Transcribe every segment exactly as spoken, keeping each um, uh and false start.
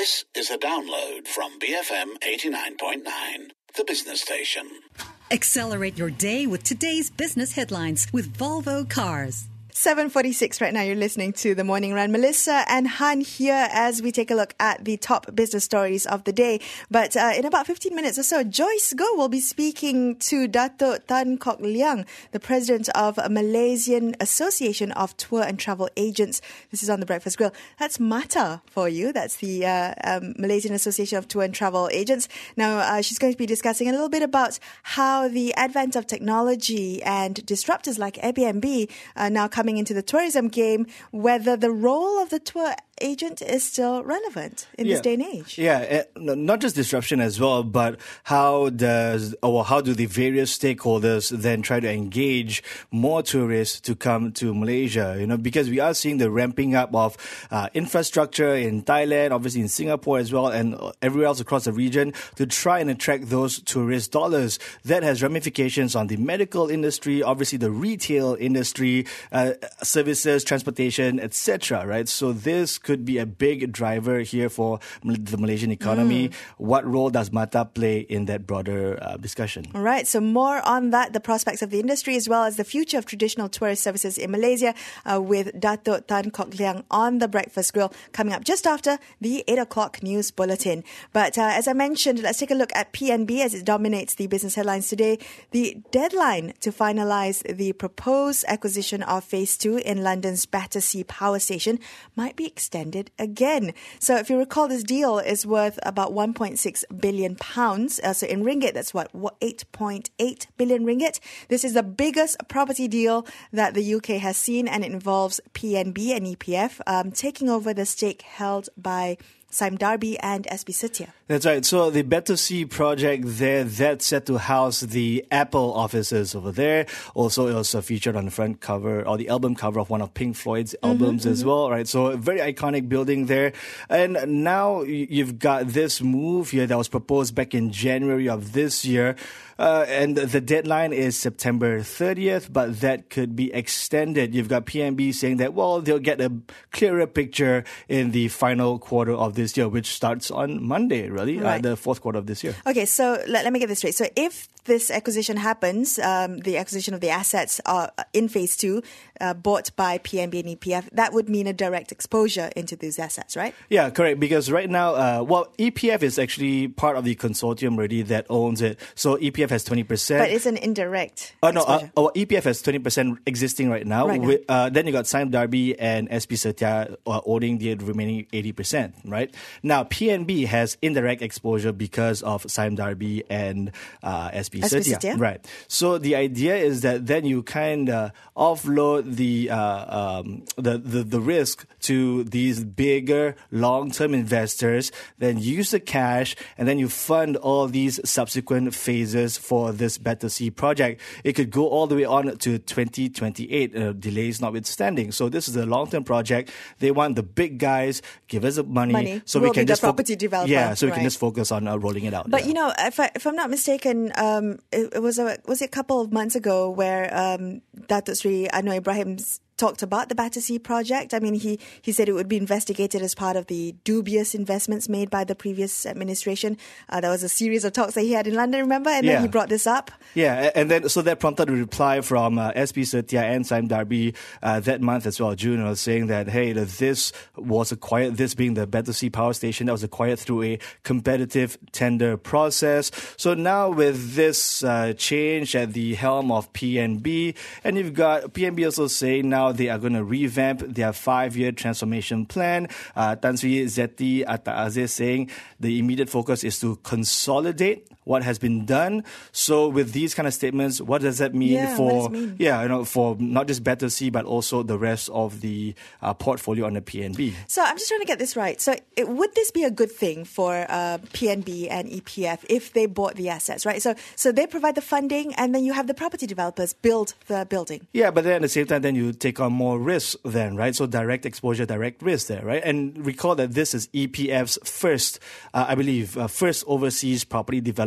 This is a download from B F M eighty-nine point nine, the business station. Accelerate your day with today's business headlines with Volvo Cars. seven forty-six right now. You're listening to The Morning Run. Melissa and Han here as we take a look at the top business stories of the day. But uh, in about fifteen minutes or so, Joyce Goh will be speaking to Datuk Tan Kok Leang, the president of Malaysian Association of Tour and Travel Agents. This is on The Breakfast Grill. That's MATA for you. That's the uh, um, Malaysian Association of Tour and Travel Agents. Now, uh, she's going to be discussing a little bit about how the advent of technology and disruptors like Airbnb are now coming into the tourism game, whether the role of the tour agent is still relevant in yeah. this day and age. Yeah, not just disruption as well, but how does or how do the various stakeholders then try to engage more tourists to come to Malaysia? You know, because we are seeing the ramping up of uh, infrastructure in Thailand, obviously in Singapore as well, and everywhere else across the region to try and attract those tourist dollars. That has ramifications on the medical industry, obviously the retail industry, uh, services, transportation, et cetera. Right? So this could be a big driver here for the Malaysian economy. Mm. What role does MATA play in that broader uh, discussion? All right, so more on that, the prospects of the industry as well as the future of traditional tourist services in Malaysia uh, with Datuk Tan Kok Leang on The Breakfast Grill coming up just after the eight o'clock news bulletin. But uh, as I mentioned, let's take a look at P N B as it dominates the business headlines today. The deadline to finalise the proposed acquisition of Phase two in London's Battersea Power Station might be extended again. So if you recall, this deal is worth about one point six billion pounds. Uh, so in ringgit, that's what, eight point eight billion ringgit. This is the biggest property deal that the U K has seen, and it involves P N B and E P F um, taking over the stake held by Sime Darby and S B Setia. That's right. So the Battersea project there, that's set to house the Apple offices over there. Also, it was featured on the front cover or the album cover of one of Pink Floyd's albums mm-hmm, as mm-hmm. well, right? So a very iconic building there. And now you've got this move here that was proposed back in January of this year. Uh, and the deadline is September thirtieth, but that could be extended. You've got P N B saying that, well, they'll get a clearer picture in the final quarter of this year, which starts on Monday, really, right. uh, the fourth quarter of this year. Okay, so let, let me get this straight. So if this acquisition happens, um, the acquisition of the assets are in Phase two, uh, bought by P N B and E P F, that would mean a direct exposure into these assets, right? Yeah, correct. Because right now, uh, well, E P F is actually part of the consortium already that owns it. So E P F has twenty percent. But it's an indirect Oh, no, exposure. uh, oh, E P F has twenty percent existing right now. Right now. With, uh, then you got Sime Darby and S B Setia uh, owning the remaining eighty percent, right? Now, P N B has indirect exposure because of Sime Darby and uh, S B Setia. Setia. Right. So the idea is that then you kind of offload the, uh, um, the, the, the risk to these bigger long-term investors, then use the cash, and then you fund all these subsequent phases for this Battersea project. It could go all the way on to twenty twenty-eight, uh, delays notwithstanding. So this is a long-term project. They want the big guys, give us the money, money. so we'll we can be just the property fo- developer. Yeah, so we right. can just focus on uh, rolling it out. But yeah. you know, if I, if I'm not mistaken, um, it, it was a was it a couple of months ago where um, Datuk Sri Anwar Ibrahim talked about the Battersea project. I mean, he, he said it would be investigated as part of the dubious investments made by the previous administration. Uh, there was a series of talks that he had in London, remember? And yeah. then he brought this up. Yeah, and then so that prompted a reply from uh, S B Setia and Sime Darby uh, that month as well, June, was saying that, hey, that this was acquired, this being the Battersea Power Station, that was acquired through a competitive tender process. So now with this uh, change at the helm of P N B, and you've got P N B also saying now they are going to revamp their five-year transformation plan. Uh, Tan Sri Zeti Atta Aziz saying the immediate focus is to consolidate what has been done. So with these kind of statements, what does that mean yeah, for what does it mean? yeah, you know, for not just Battersea but also the rest of the uh, portfolio on the P N B? So I'm just trying to get this right. So it, would this be a good thing for uh, P N B and E P F if they bought the assets, right? So so they provide the funding and then you have the property developers build the building. Yeah, but then at the same time, then you take on more risk then, right? So direct exposure, direct risk there, right? And recall that this is E P F's first, uh, I believe, uh, first overseas property development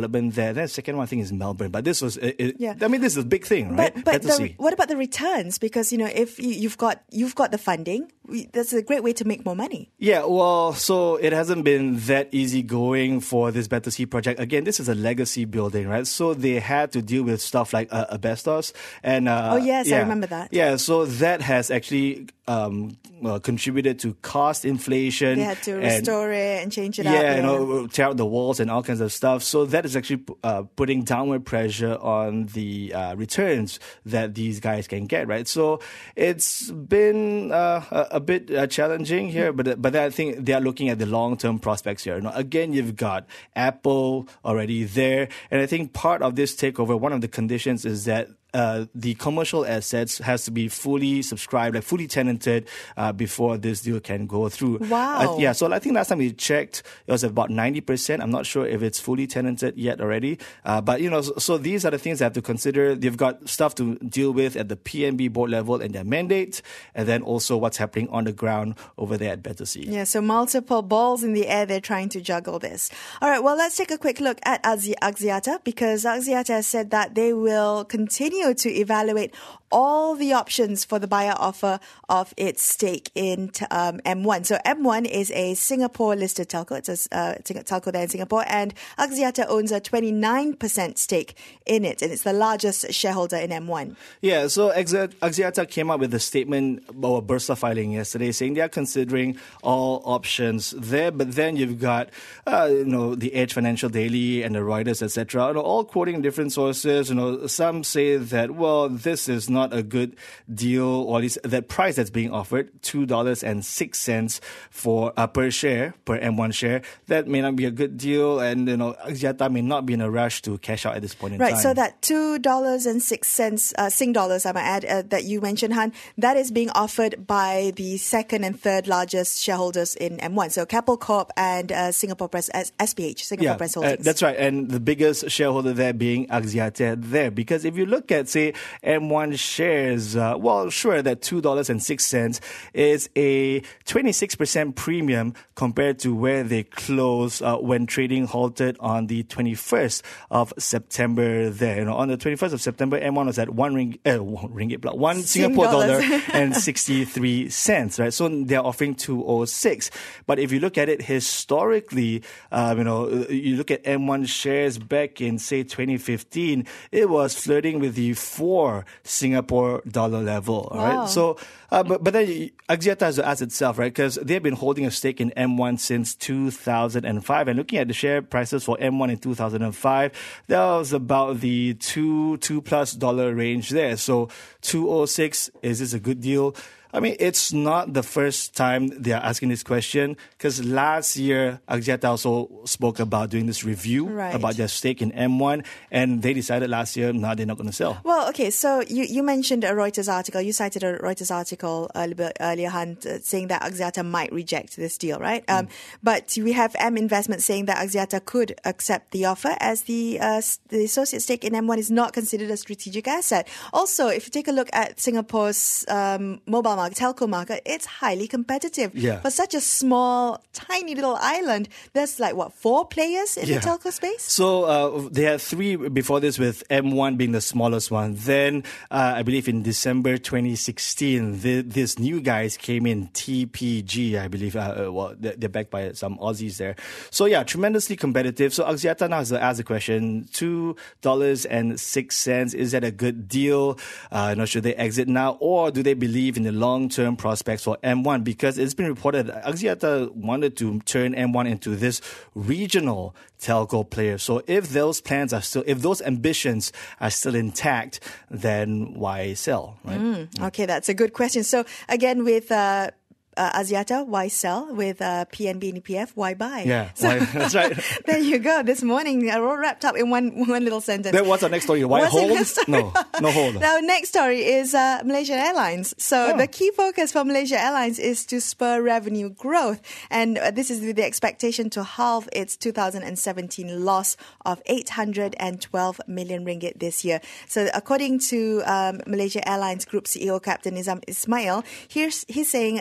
development there. Then the second one I think is Melbourne. But this was, it, it, Yeah. I mean, this is a big thing, right? But, but Better the, see. what about the returns? Because, you know, if you, you've got you've got the funding, we, that's a great way to make more money. Yeah, well, so it hasn't been that easy going for this Better Sea project. Again, this is a legacy building, right? So they had to deal with stuff like uh, asbestos. And uh, Oh, yes, I yeah. remember that. Yeah, so that has actually um, uh, contributed to cost inflation. They had to and- restore it and change it yeah, up. Yeah, you know, tear out the walls and all kinds of stuff. So that is actually uh, putting downward pressure on the uh, returns that these guys can get, right? So it's been uh, a, a bit uh, challenging here, but but I think they are looking at the long-term prospects here. You know, again, you've got Apple already there, and I think part of this takeover, one of the conditions is that Uh, the commercial assets has to be fully subscribed, like fully tenanted, uh, before this deal can go through. Wow. Uh, yeah, so I think last time we checked, it was about ninety percent. I'm not sure if it's fully tenanted yet already. Uh, but, you know, so, so these are the things they have to consider. They've got stuff to deal with at the P N B board level and their mandate, and then also what's happening on the ground over there at Better Sea. Yeah, so multiple balls in the air, they're trying to juggle this. All right, well, let's take a quick look at Azi- Axiata, because Axiata has said that they will continue to evaluate all the options for the buyer offer of its stake in um, M one. So M one is a Singapore-listed telco. It's a uh, telco there in Singapore, and Axiata owns a twenty-nine percent stake in it, and it's the largest shareholder in M one. Yeah, so Axi- Axiata came up with a statement or a bursa filing yesterday saying they are considering all options there, but then you've got, uh, you know, the Edge Financial Daily and the Reuters, et cetera, you know, all quoting different sources. You know, some say that, well, this is not a good deal, or at least that price that's being offered, two dollars and six cents for uh, per share, per M one share, that may not be a good deal, and, you know, Axiata may not be in a rush to cash out at this point in Right, time. so that two dollars and six cents uh, Sing dollars, I might add, uh, that you mentioned, Han, that is being offered by the second and third largest shareholders in M one. So Keppel Corp and uh, Singapore Press, S P H, Singapore Yeah, Press uh, Holdings. that's right. And the biggest shareholder there being Axiata there. Because if you look at, say, M one shares, uh, well, sure, that two dollars and six cents is a twenty-six percent premium compared to where they closed uh, when trading halted on the twenty-first of September there. You know, on the twenty-first of September, M one was at one ring, uh, one ringgit, one Sing Singapore dollars. dollar and sixty-three cents, right? So they're offering two oh six. But if you look at it historically, um, you know, you look at M one shares back in, say, twenty fifteen, it was flirting with the four Singapore dollar level, all Wow. right? So, uh, but, but then Axiata has to ask itself, right? Because they've been holding a stake in M one since two thousand five. And looking at the share prices for M one in two thousand five, that was about the two, two plus dollar range there. So two oh six, is this a good deal? I mean, it's not the first time they are asking this question, because last year, Axiata also spoke about doing this review Right. about their stake in M one, and they decided last year, no, they're not going to sell. Well, okay, so you, you mentioned a Reuters article. You cited a Reuters article earlier, earlier Han, uh, saying that Axiata might reject this deal, right? Um, Mm. But we have M Investment saying that Axiata could accept the offer, as the, uh, s- the associate stake in M one is not considered a strategic asset. Also, if you take a look at Singapore's um, mobile market, telco market, it's highly competitive. Yeah. For such a small, tiny little island, there's like, what, four players in Yeah. the telco space? So uh, they had three before this, with M one being the smallest one. Then uh, I believe in December twenty sixteen, the, these new guys came in, T P G, I believe. Uh, uh, well, they're they're backed by some Aussies there. So yeah, tremendously competitive. So Axiata now has to ask the question: two dollars and six cents. Is that a good deal? Uh, you know, should they exit now, or do they believe in the long-term prospects for M one? Because it's been reported Axiata wanted to turn M one into this regional telco player. So if those plans are still, if those ambitions are still intact, then why sell, right? Mm, okay, that's a good question. So again, with uh, uh, Axiata, why sell? With uh, P N B and E P F, why buy? Yeah, So why- that's right. there you go. This morning, uh, all wrapped up in one one little sentence. Then what's our next story? Why What's the hold? next story? No, no hold. Now, next story is uh, Malaysian Airlines. So Oh. the key focus for Malaysia Airlines is to spur revenue growth. And uh, this is with the expectation to halve its two thousand seventeen loss of eight hundred twelve million ringgit this year. So according to um, Malaysia Airlines Group C E O Captain Nizam Ismail, here's, he's saying that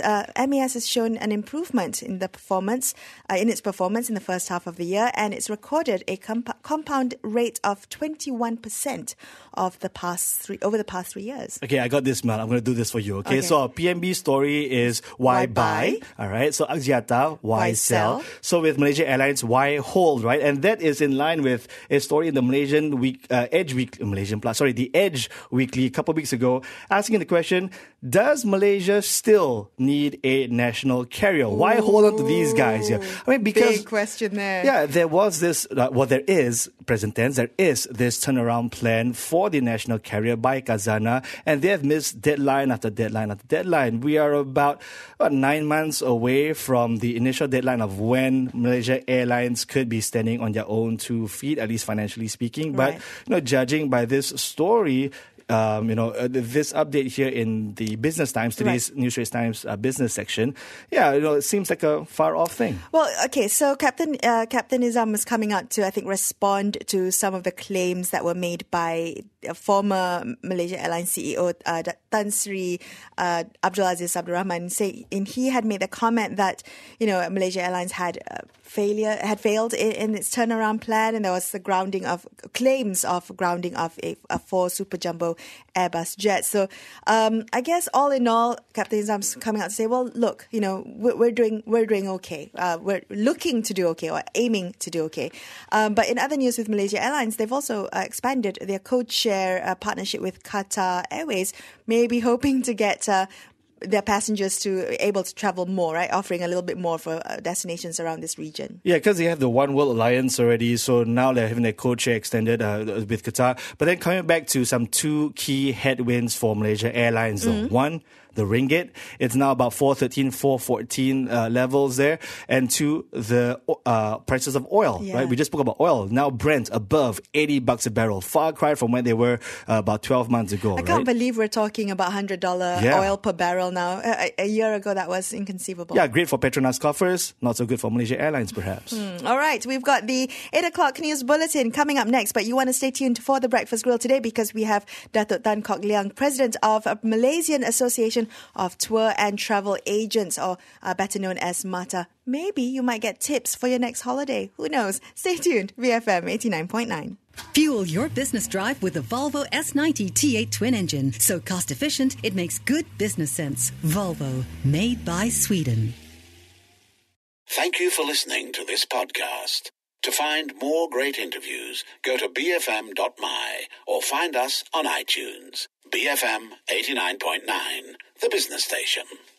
uh, M A S has shown an improvement in the performance, uh, in its performance in the first half of the year, and it's recorded a comp- compound rate of twenty-one percent of the past three over the past three years. Okay, I got this, Mel. I'm going to do this for you. Okay, Okay. so our P M B story is why, Why buy? buy? All right. So Axiata, why, Why sell? sell? So with Malaysia Airlines, why hold? Right, and that is in line with a story in the Malaysian week, uh, Edge Week, Malaysian Plus. Sorry, the Edge Weekly a couple of weeks ago, asking the question: does Malaysia still need a national carrier? Why hold on to these guys here? I mean, because Big question there. yeah, there was this, uh, well, there is, present tense, there is this turnaround plan for the national carrier by Khazanah, and they have missed deadline after deadline after deadline. We are about, about nine months away from the initial deadline of when Malaysia Airlines could be standing on their own two feet, at least financially speaking. But, Right. you know, judging by this story, Um, you know, uh, this update here in the Business Times, today's Right. News Straits Times uh, business section, yeah, you know, it seems like a far off thing. Well, okay, so Captain uh, Captain Nizam is coming out to, I think, respond to some of the claims that were made by a former Malaysia Airlines C E O, uh, Tan Sri uh, Abdul Aziz Abdul Rahman. Say, and he had made the comment that, you know, Malaysia Airlines had uh, failure had failed in, in its turnaround plan, and there was the grounding of claims of grounding of a, a four super jumbo Airbus jets. So um, I guess all in all, Captain Nizam's coming out to say, well, look, you know, we're, we're doing we're doing okay. Uh, we're looking to do okay, or aiming to do okay. Um, but in other news with Malaysia Airlines, they've also uh, expanded their code-share uh, partnership with Qatar Airways, maybe hoping to get uh, their passengers to able to travel more, right? Offering a little bit more for uh, destinations around this region. Yeah, because they have the One World Alliance already, so now they're having their code share extended uh, with Qatar. But then coming back to some two key headwinds for Malaysia Airlines, though. One, the ringgit. It's now about four thirteen, four fourteen uh, levels there. And two, the uh, prices of oil, Yeah. right? We just spoke about oil. Now Brent above eighty bucks a barrel. Far cry from where they were uh, about twelve months ago, I right? can't believe we're talking about one hundred dollars Yeah. oil per barrel now. A, a year ago, that was inconceivable. Yeah, great for Petronas coffers. Not so good for Malaysia Airlines, perhaps. All right, we've got the eight o'clock news bulletin coming up next, but you want to stay tuned for the Breakfast Grill today because we have Datuk Tan Kok Leang, President of uh, Malaysian Association of Tour and Travel Agents, or uh, better known as MATA. Maybe you might get tips for your next holiday. Who knows? Stay tuned. V F M eighty-nine point nine. Fuel your business drive with the Volvo S ninety T eight twin engine. So cost efficient, it makes good business sense. Volvo, made by Sweden. Thank you for listening to this podcast. To find more great interviews, go to b f m dot m y or find us on iTunes. B F M eighty-nine point nine, the business station.